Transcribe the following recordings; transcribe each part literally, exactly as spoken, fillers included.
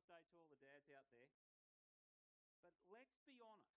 Father's Day to all the dads out there. But let's be honest.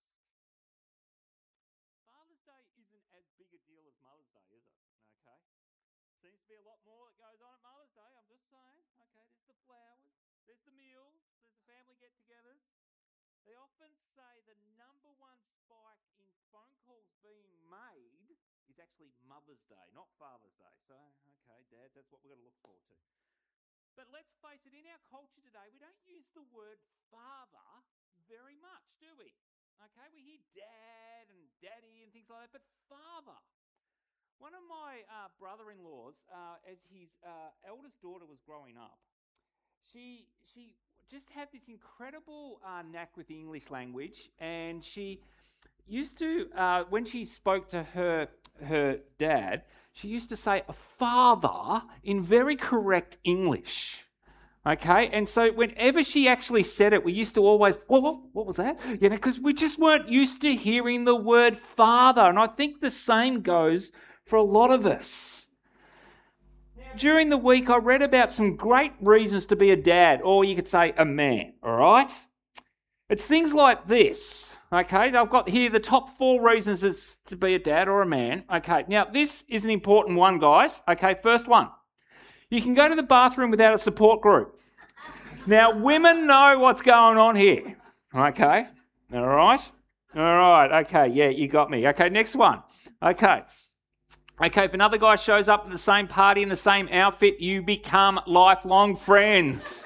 Father's Day isn't as big a deal as Mother's Day, is it? Okay. Seems to be a lot more that goes on at Mother's Day. I'm just saying. Okay, there's the flowers, there's the meals, there's the family get-togethers. They often say the number one spike in phone calls being made is actually Mother's Day, not Father's Day. So, okay, dads, that's what we've got to look forward to. But let's face it, in our culture today, we don't use the word father very much, do we? Okay, we hear dad and daddy and things like that, but father. One of my uh, brother-in-laws, uh, as his uh, eldest daughter was growing up, she she just had this incredible uh, knack with the English language, and she used to, uh, when she spoke to her her dad, she used to say father in very correct English. Okay, and so whenever she actually said it, we used to always, what, what, what was that? You know, because we just weren't used to hearing the word father, and I think the same goes for a lot of us. Now, during the week, I read about some great reasons to be a dad, or you could say a man, all right? It's things like this, okay? So I've got here the top four reasons is to be a dad or a man. Okay, now this is an important one, guys. Okay, first one. You can go to the bathroom without a support group. Now, women know what's going on here. Okay, all right? All right, okay, yeah, you got me. Okay, next one. Okay. Okay, if another guy shows up at the same party in the same outfit, you become lifelong friends.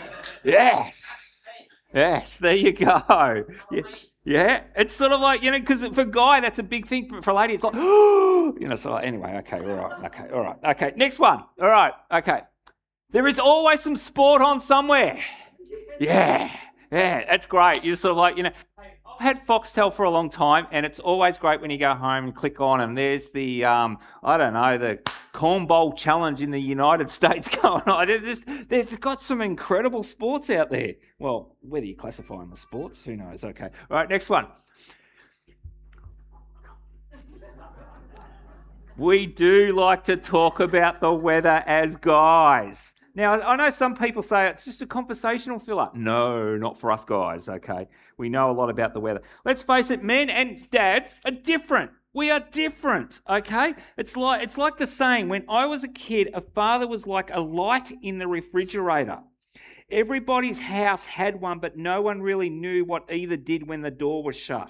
Yes. Yes, there you go. Yeah, yeah. It's sort of like, you know, because for a guy, that's a big thing. But for a lady, it's like, oh, you know, so like, anyway, okay, all right, okay, all right. Okay, next one. All right, okay. There is always some sport on somewhere. Yeah, yeah, that's great. You're sort of like, you know, I've had Foxtel for a long time, and it's always great when you go home and click on, and there's the, um, I don't know, the Corn Bowl Challenge in the United States going on. They're just, they've got some incredible sports out there. Well, whether you classify them as sports, who knows? Okay. All right, next one. We do like to talk about the weather as guys. Now, I know some people say it's just a conversational filler. No, not for us guys, okay? We know a lot about the weather. Let's face it, men and dads are different. We are different, okay? It's like it's like the saying, when I was a kid, a father was like a light in the refrigerator. Everybody's house had one, but no one really knew what either did when the door was shut.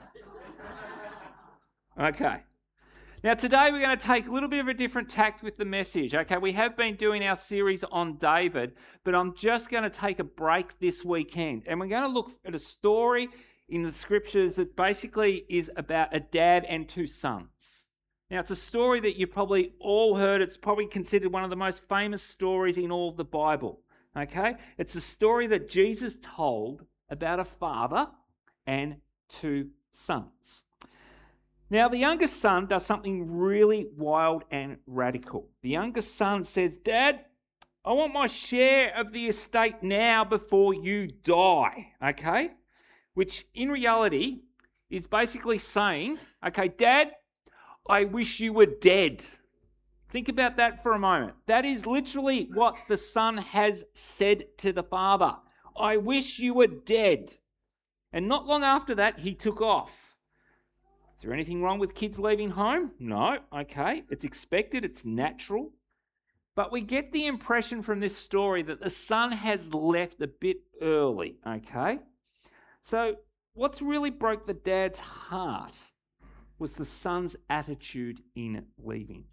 Okay. Now, today we're going to take a little bit of a different tact with the message, okay? We have been doing our series on David, but I'm just going to take a break this weekend, and we're going to look at a story in the scriptures that basically is about a dad and two sons. Now, it's a story that you've probably all heard. It's probably considered one of the most famous stories in all of the Bible, okay? It's a story that Jesus told about a father and two sons. Now, the youngest son does something really wild and radical. The youngest son says, Dad, I want my share of the estate now before you die, okay? Which in reality is basically saying, okay, Dad, I wish you were dead. Think about that for a moment. That is literally what the son has said to the father. I wish you were dead. And not long after that, he took off. Is there anything wrong with kids leaving home? No, okay. It's expected, it's natural. But we get the impression from this story that the son has left a bit early, okay? So what's really broke the dad's heart was the son's attitude in leaving.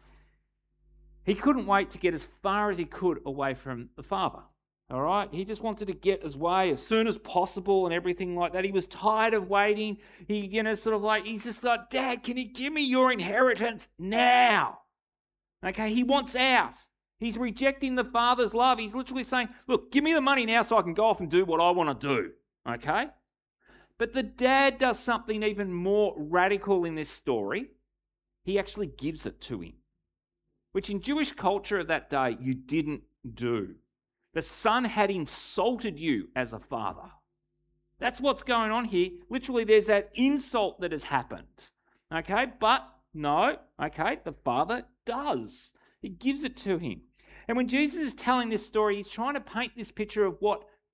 He couldn't wait to get as far as he could away from the father. All right, he just wanted to get his way as soon as possible and everything like that. He was tired of waiting. He, you know, sort of like, he's just like, Dad, can you give me your inheritance now? Okay, he wants out. He's rejecting the father's love. He's literally saying, look, give me the money now so I can go off and do what I want to do. Okay? But the dad does something even more radical in this story. He actually gives it to him, which in Jewish culture of that day, you didn't do. The son had insulted you as a father. That's what's going on here. Literally, there's that insult that has happened. Okay, but no, okay, the father does. He gives it to him. And when Jesus is telling this story, he's trying to paint this picture of what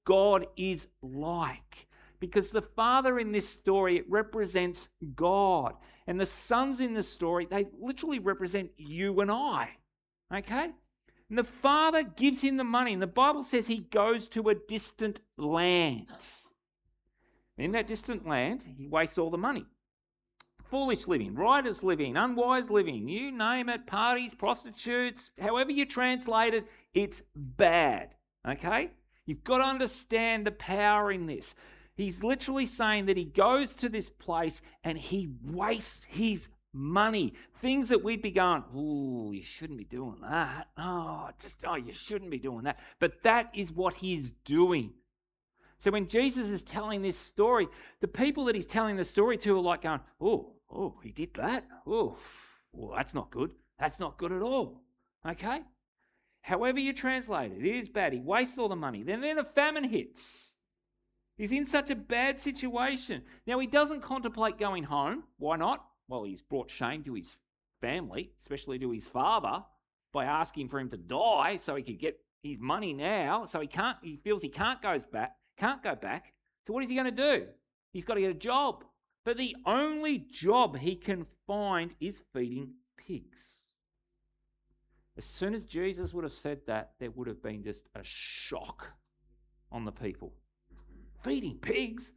God is like. Because the father in this story, it represents God. And the sons in this story, they literally represent you and I. Okay? And the father gives him the money. And the Bible says he goes to a distant land. In that distant land, he wastes all the money. Foolish living, riotous living, unwise living, you name it, parties, prostitutes, however you translate it, it's bad. Okay? You've got to understand the power in this. He's literally saying that he goes to this place and he wastes his money. Things that we'd be going, oh, you shouldn't be doing that. Oh, just, oh, you shouldn't be doing that. But that is what he's doing. So when Jesus is telling this story, the people that he's telling the story to are like going, oh, oh, he did that? Oh, well, that's not good. That's not good at all. Okay? However you translate it, it is bad. He wastes all the money. Then, then the famine hits. He's in such a bad situation. Now, he doesn't contemplate going home. Why not? Well, he's brought shame to his family, especially to his father, by asking for him to die so he could get his money now. So he can't. He feels he can't go back. Can't go back. So what is he going to do? He's got to get a job. But the only job he can find is feeding pigs. As soon as Jesus would have said that, there would have been just a shock on the people. Feeding pigs?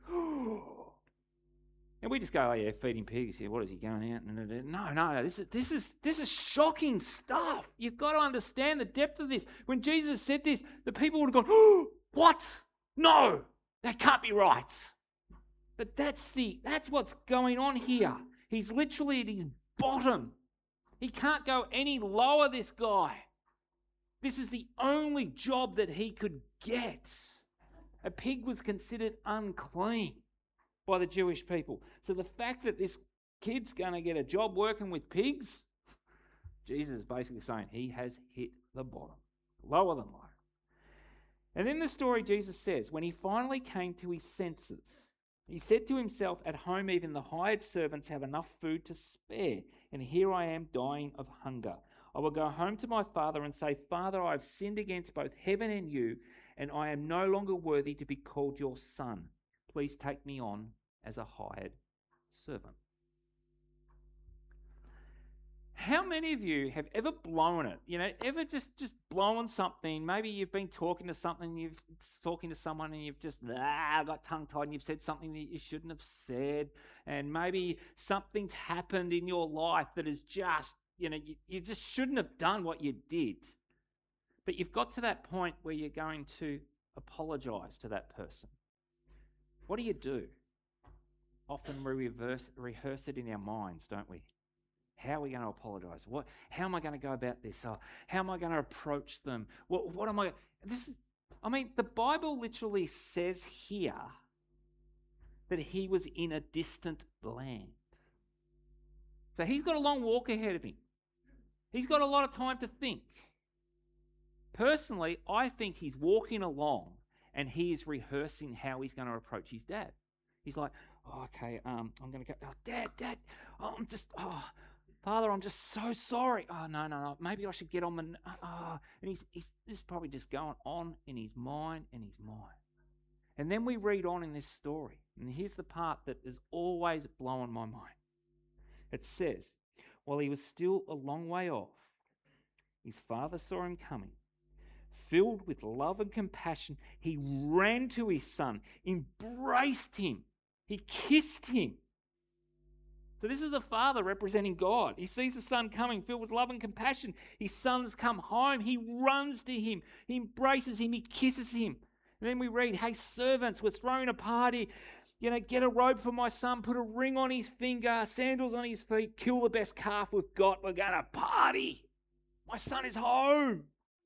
And we just go, oh yeah, feeding pigs. Yeah, what is he going out? No, no, no. This is this is this is shocking stuff. You've got to understand the depth of this. When Jesus said this, the people would have gone, oh, what? No, that can't be right. But that's the that's what's going on here. He's literally at his bottom. He can't go any lower, this guy. This is the only job that he could get. A pig was considered unclean by the Jewish people. So the fact that this kid's going to get a job working with pigs, Jesus is basically saying he has hit the bottom, lower than life. And in the story, Jesus says, when he finally came to his senses, he said to himself, at home even the hired servants have enough food to spare, and here I am dying of hunger. I will go home to my father and say, Father, I have sinned against both heaven and you, and I am no longer worthy to be called your son. Please take me on as a hired servant. How many of you have ever blown it? You know, ever just, just blown something? Maybe you've been talking to something, you've talking to someone and you've just ah, got tongue-tied and you've said something that you shouldn't have said. And maybe something's happened in your life that is just, you know, you, you just shouldn't have done what you did. But you've got to that point where you're going to apologise to that person. What do you do? Often we reverse, rehearse it in our minds, don't we? How are we going to apologise? What? How am I going to go about this? Oh, how am I going to approach them? What, what am I? This is. I mean, the Bible literally says here that he was in a distant land. So he's got a long walk ahead of him. He's got a lot of time to think. Personally, I think he's walking along and he is rehearsing how he's going to approach his dad. He's like, oh, okay, um, I'm going to go, oh, Dad, Dad, oh, I'm just, oh, Father, I'm just so sorry. Oh, no, no, no, maybe I should get on my, oh. And he's, he's this is probably just going on in his mind and his mind. And then we read on in this story, and here's the part that is always blowing my mind. It says, while he was still a long way off, his father saw him coming. Filled with love and compassion, he ran to his son, embraced him, he kissed him. So this is the father representing God. He sees the son coming, filled with love and compassion. His son's come home. He runs to him. He embraces him. He kisses him. And then we read, hey, servants, we're throwing a party. You know, get a robe for my son, put a ring on his finger, sandals on his feet, kill the best calf we've got. We're going to party. My son is home.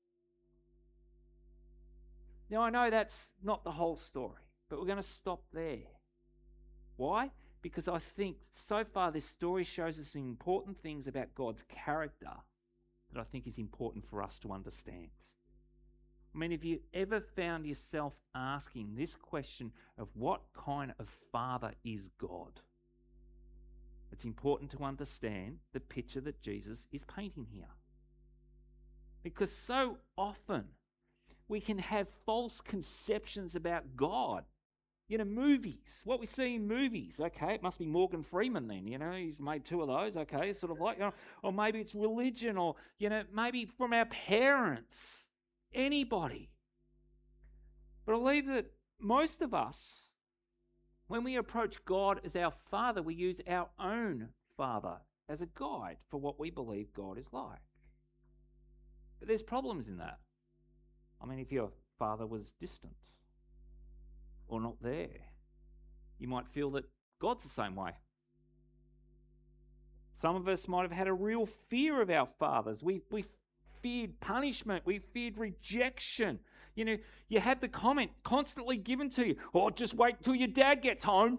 Now, I know that's not the whole story, but we're going to stop there. Why? Because I think so far this story shows us some important things about God's character that I think is important for us to understand. I mean, have you ever found yourself asking this question of what kind of father is God? It's important to understand the picture that Jesus is painting here. Because so often we can have false conceptions about God. You know, movies, what we see in movies, okay, it must be Morgan Freeman then, you know, he's made two of those, okay, sort of like, you know, or maybe it's religion, or, you know, maybe from our parents, anybody. But I believe that most of us, when we approach God as our Father, we use our own Father as a guide for what we believe God is like. But there's problems in that. I mean, if your father was distant or not there, you might feel that God's the same way. Some of us might have had a real fear of our fathers. We, we feared punishment. We feared rejection. You know, you had the comment constantly given to you, oh, just wait till your dad gets home.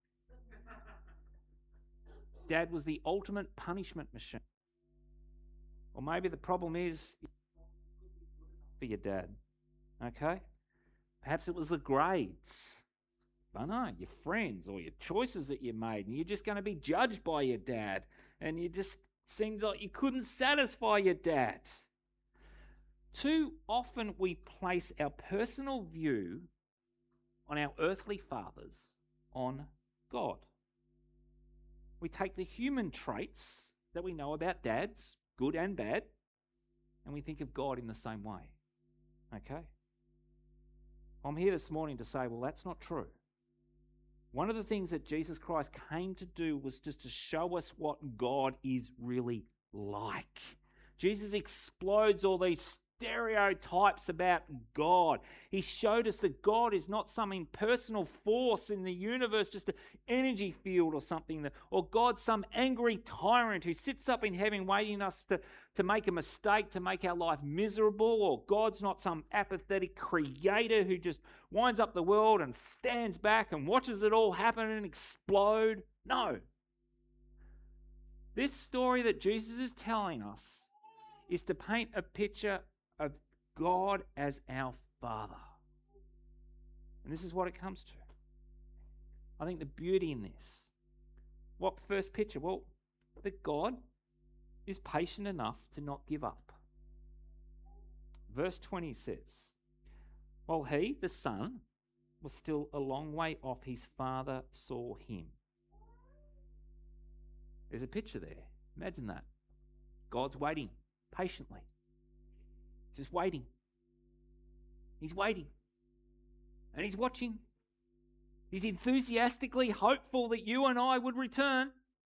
Dad was the ultimate punishment machine. Or maybe the problem is for your dad, okay? Perhaps it was the grades. I don't know, your friends or your choices that you made, and you're just going to be judged by your dad, and you just seemed like you couldn't satisfy your dad. Too often we place our personal view on our earthly fathers on God. We take the human traits that we know about dads, good and bad, and we think of God in the same way. Okay? I'm here this morning to say, well, that's not true. One of the things that Jesus Christ came to do was just to show us what God is really like. Jesus explodes all these stereotypes about God. He showed us that God is not some impersonal force in the universe, just an energy field or something, that, or God's some angry tyrant who sits up in heaven waiting us to, to make a mistake, to make our life miserable, or God's not some apathetic creator who just winds up the world and stands back and watches it all happen and explode. No. This story that Jesus is telling us is to paint a picture of God as our Father. And this is what it comes to. I think the beauty in this. What first picture? Well, that God is patient enough to not give up. Verse twenty says, while he, the son, was still a long way off, his father saw him. There's a picture there. Imagine that. God's waiting patiently. Just waiting. He's waiting. And he's watching. He's enthusiastically hopeful that you and I would return.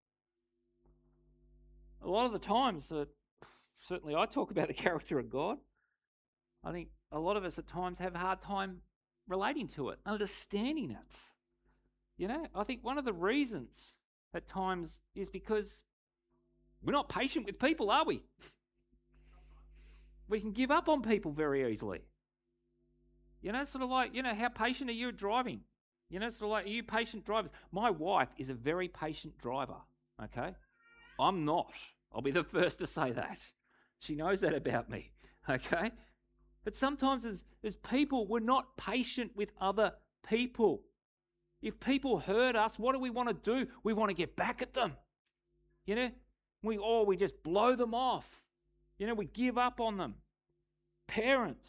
A lot of the times, uh, certainly I talk about the character of God. I think a lot of us at times have a hard time relating to it, understanding it. You know, I think one of the reasons at times is because we're not patient with people, are we? We can give up on people very easily. You know, sort of like, you know, how patient are you at driving? You know, sort of like, are you patient drivers? My wife is a very patient driver, okay? I'm not. I'll be the first to say that. She knows that about me, okay? But sometimes as, as people, we're not patient with other people. If people hurt us, what do we want to do? We want to get back at them. You know, we or we just blow them off. You know, we give up on them. Parents.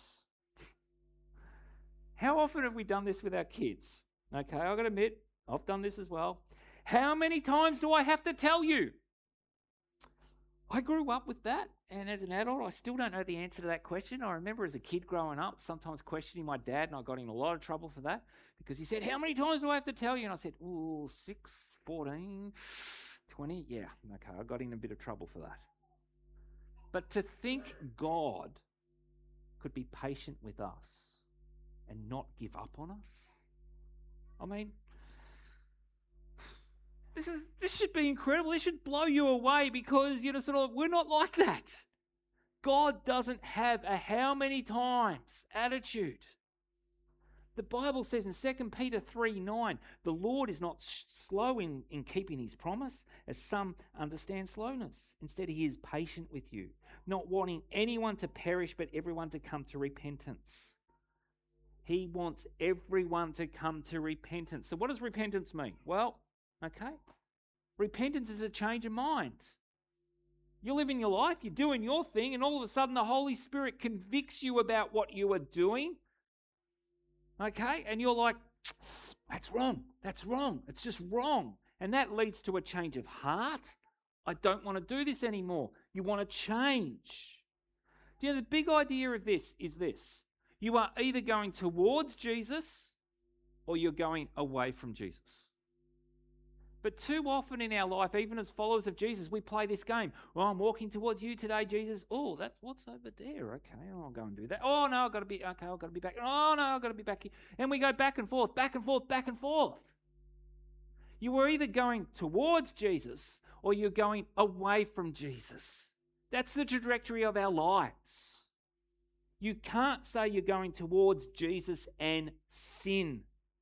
How often have we done this with our kids? Okay, I've got to admit, I've done this as well. How many times do I have to tell you? I grew up with that, and as an adult, I still don't know the answer to that question. I remember as a kid growing up, sometimes questioning my dad, and I got in a lot of trouble for that, because he said, how many times do I have to tell you? And I said, ooh, six, fourteen, twenty. Yeah, okay, I got in a bit of trouble for that. But to think God could be patient with us and not give up on us, I mean, This is this should be incredible. This should blow you away, because, you know, sort of, we're not like that. God doesn't have a how many times attitude. The Bible says in Second Peter three nine, the Lord is not slow in, in keeping his promise, as some understand slowness. Instead, he is patient with you, not wanting anyone to perish, but everyone to come to repentance. He wants everyone to come to repentance. So what does repentance mean? Well, okay. Repentance is a change of mind. You're living your life, you're doing your thing, and all of a sudden the Holy Spirit convicts you about what you are doing. Okay? And you're like, that's wrong. That's wrong. It's just wrong. And that leads to a change of heart. I don't want to do this anymore. You want to change. Do you know, the big idea of this is this. You are either going towards Jesus or you're going away from Jesus. But too often in our life, even as followers of Jesus, we play this game. Well, I'm walking towards you today, Jesus. Oh, that's what's over there. Okay, I'll go and do that. Oh, no, I've got to be, okay, I've got to be back. Oh, no, I've got to be back here. And we go back and forth, back and forth, back and forth. You are either going towards Jesus or you're going away from Jesus. That's the trajectory of our lives. You can't say you're going towards Jesus and sin.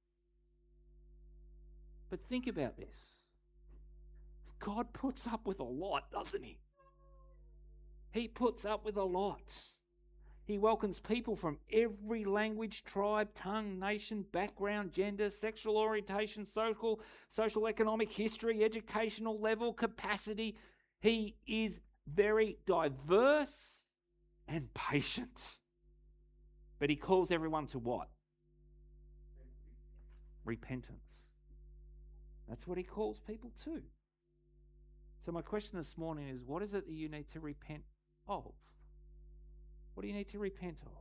But think about this. God puts up with a lot, doesn't he? He puts up with a lot. He welcomes people from every language, tribe, tongue, nation, background, gender, sexual orientation, social, social economic history, educational level, capacity. He is very diverse and patient. But he calls everyone to what? Repentance. That's what he calls people to. So my question this morning is, what is it that you need to repent of? What do you need to repent of?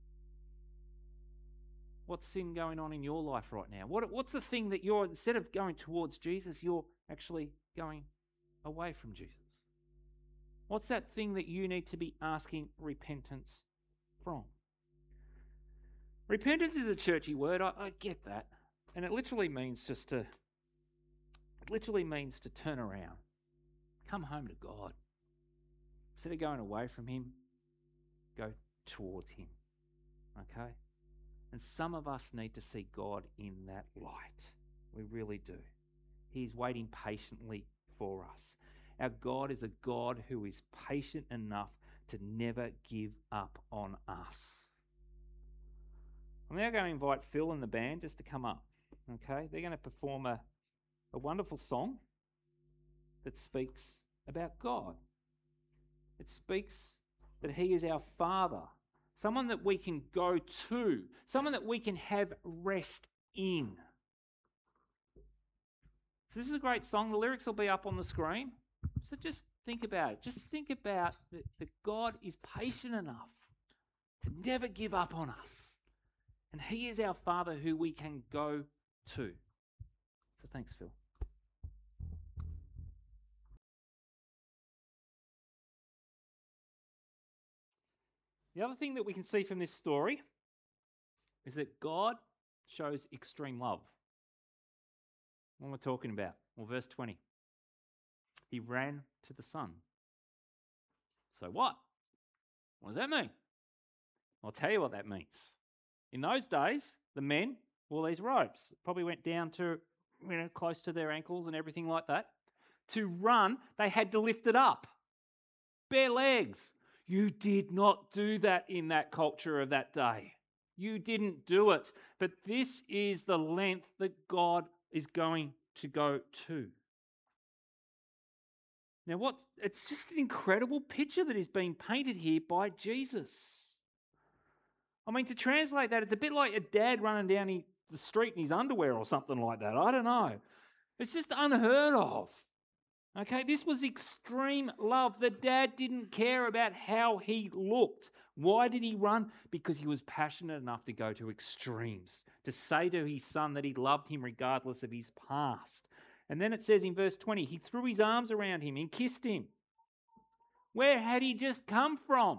What's sin going on in your life right now? What, what's the thing that you're, instead of going towards Jesus, you're actually going away from Jesus? What's that thing that you need to be asking repentance from? Repentance is a churchy word, I, I get that. And it literally means just to, it literally means to turn around. Come home to God. Instead of going away from him, go towards him. Okay? And some of us need to see God in that light. We really do. He's waiting patiently for us. Our God is a God who is patient enough to never give up on us. I'm now going to invite Phil and the band just to come up. Okay? They're going to perform a, a wonderful song that speaks about God. It speaks that he is our Father, someone that we can go to, someone that we can have rest in. So this is a great song. The lyrics will be up on the screen. So just think about it. Just think about that, that God is patient enough to never give up on us. And he is our Father who we can go to. So thanks, Phil. The other thing that we can see from this story is that God shows extreme love. What am I talking about? Well, verse twenty. He ran to the Son. So what? What does that mean? I'll tell you what that means. In those days, the men wore these robes. It probably went down to, you know, close to their ankles and everything like that. To run, they had to lift it up. Bare legs. You did not do that in that culture of that day. You didn't do it. But this is the length that God is going to go to. Now, what? It's just an incredible picture that is being painted here by Jesus. I mean, to translate that, it's a bit like a dad running down the street in his underwear or something like that. I don't know. It's just unheard of. Okay, this was extreme love. The dad didn't care about how he looked. Why did he run? Because he was passionate enough to go to extremes, to say to his son that he loved him regardless of his past. And then it says in verse twenty, he threw his arms around him and kissed him. Where had he just come from?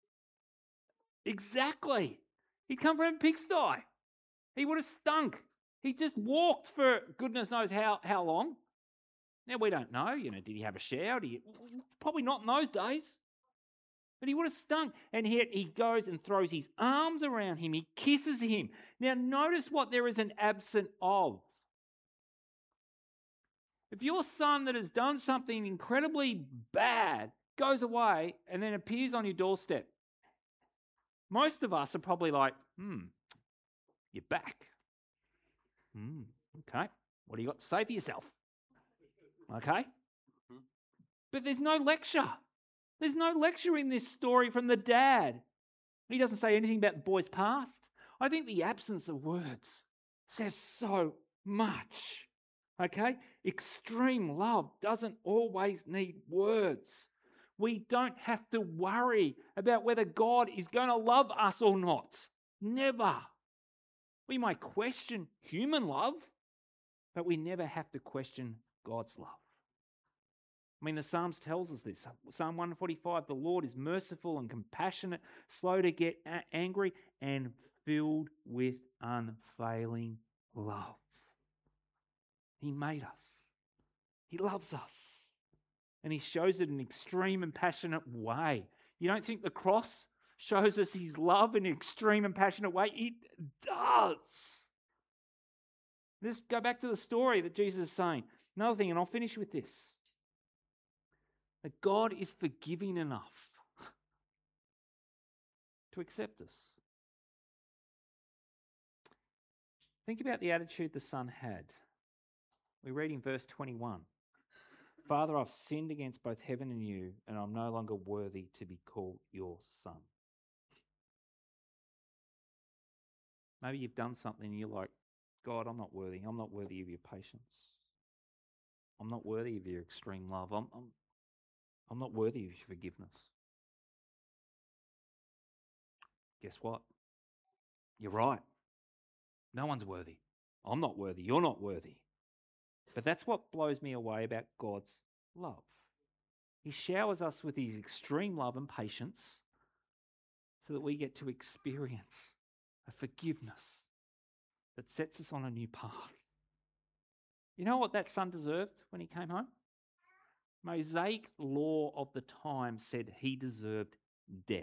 Exactly. He'd come from a pigsty. He would have stunk. He just walked for goodness knows how, how long. Now, we don't know, you know, did he have a shower? Did he, probably not in those days. But he would have stunk. And yet he goes and throws his arms around him. He kisses him. Now, notice what there is an absent of. If your son that has done something incredibly bad goes away and then appears on your doorstep, most of us are probably like, hmm, you're back. Hmm, okay. What do you got to say for yourself? Okay? But there's no lecture. There's no lecture in this story from the dad. He doesn't say anything about the boy's past. I think the absence of words says so much. Okay? Extreme love doesn't always need words. We don't have to worry about whether God is going to love us or not. Never. We might question human love, but we never have to question God's love. I mean, the Psalms tells us this. Psalm one forty-five, the Lord is merciful and compassionate, slow to get angry, and filled with unfailing love. He made us. He loves us. And he shows it in an extreme and passionate way. You don't think the cross shows us his love in an extreme and passionate way? It does. Let's go back to the story that Jesus is saying. Another thing, and I'll finish with this. That God is forgiving enough to accept us. Think about the attitude the son had. We read in verse twenty-one. Father, I've sinned against both heaven and you, and I'm no longer worthy to be called your son. Maybe you've done something and you're like, God, I'm not worthy. I'm not worthy of your patience. I'm not worthy of your extreme love. I'm, I'm, I'm not worthy of your forgiveness. Guess what? You're right. No one's worthy. I'm not worthy. You're not worthy. But that's what blows me away about God's love. He showers us with his extreme love and patience so that we get to experience a forgiveness that sets us on a new path. You know what that son deserved when he came home? Mosaic law of the time said he deserved death.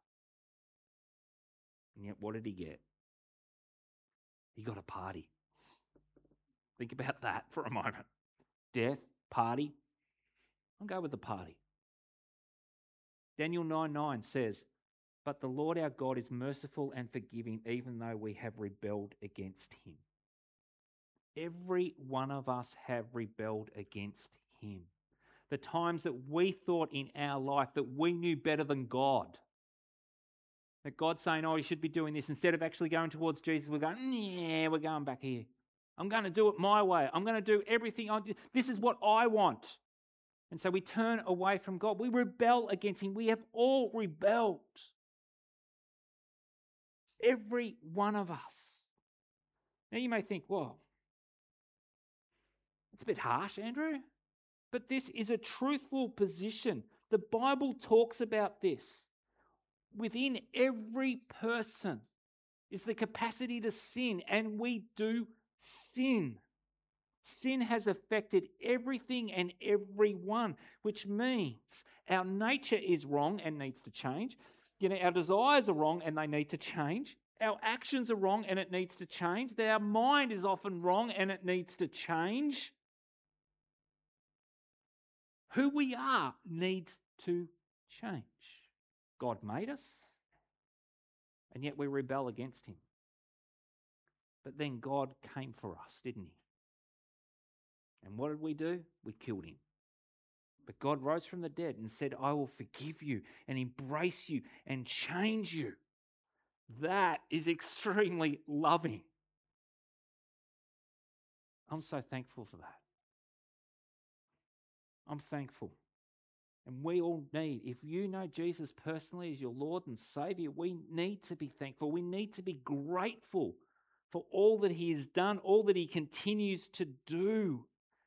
And yet what did he get? He got a party. Think about that for a moment. Death, party. I'll go with the party. Daniel nine nine says, but the Lord our God is merciful and forgiving, even though we have rebelled against him. Every one of us have rebelled against him. The times that we thought in our life that we knew better than God. That God's saying, oh, you should be doing this. Instead of actually going towards Jesus, we're going, yeah, we're going back here. I'm going to do it my way. I'm going to do everything. I do. This is what I want. And so we turn away from God. We rebel against him. We have all rebelled. Every one of us. Now you may think, well, it's a bit harsh, Andrew. But this is a truthful position. The Bible talks about this. Within every person is the capacity to sin, and we do sin. Sin has affected everything and everyone, which means our nature is wrong and needs to change. You know, our desires are wrong and they need to change. Our actions are wrong and it needs to change. That our mind is often wrong and it needs to change. Who we are needs to change. God made us, and yet we rebel against him. But then God came for us, didn't he? And what did we do? We killed him. But God rose from the dead and said, I will forgive you and embrace you and change you. That is extremely loving. I'm so thankful for that. I'm thankful. And we all need, if you know Jesus personally as your Lord and Savior, we need to be thankful. We need to be grateful for all that he has done, all that he continues to do.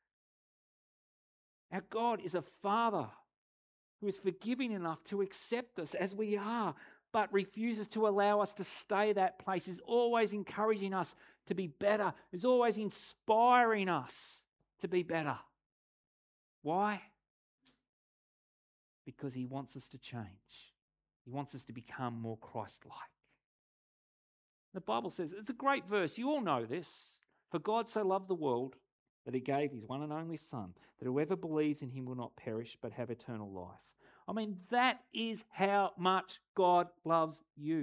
Our God is a Father who is forgiving enough to accept us as we are, but refuses to allow us to stay that place. He's always encouraging us to be better. He's always inspiring us to be better. Why? Because he wants us to change. He wants us to become more Christ-like. The Bible says, it's a great verse, you all know this. For God so loved the world that he gave his one and only Son, that whoever believes in him will not perish but have eternal life. I mean, that is how much God loves you.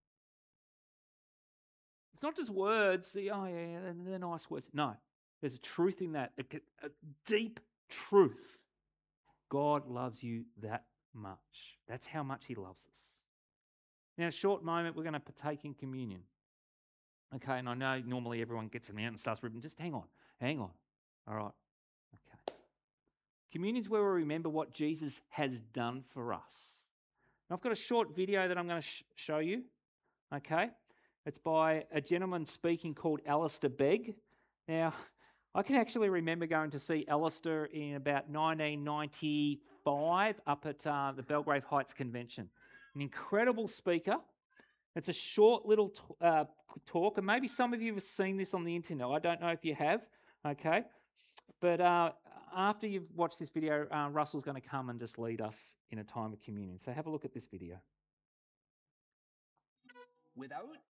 It's not just words, the, oh yeah, they're nice words. No, there's a truth in that, a, a deep truth. God loves you that much. That's how much he loves us. Now, in a short moment, we're going to partake in communion. Okay, and I know normally everyone gets them out and starts ripping. Just hang on, hang on. All right, okay. Communion's where we remember what Jesus has done for us. Now, I've got a short video that I'm going to sh- show you. Okay, it's by a gentleman speaking called Alistair Begg. Now, I can actually remember going to see Alistair in about nineteen ninety-five up at uh, the Belgrave Heights Convention. An incredible speaker. It's a short little t- uh, talk, and maybe some of you have seen this on the internet. I don't know if you have, okay? But uh, after you've watched this video, uh, Russell's going to come and just lead us in a time of communion. So have a look at this video. Without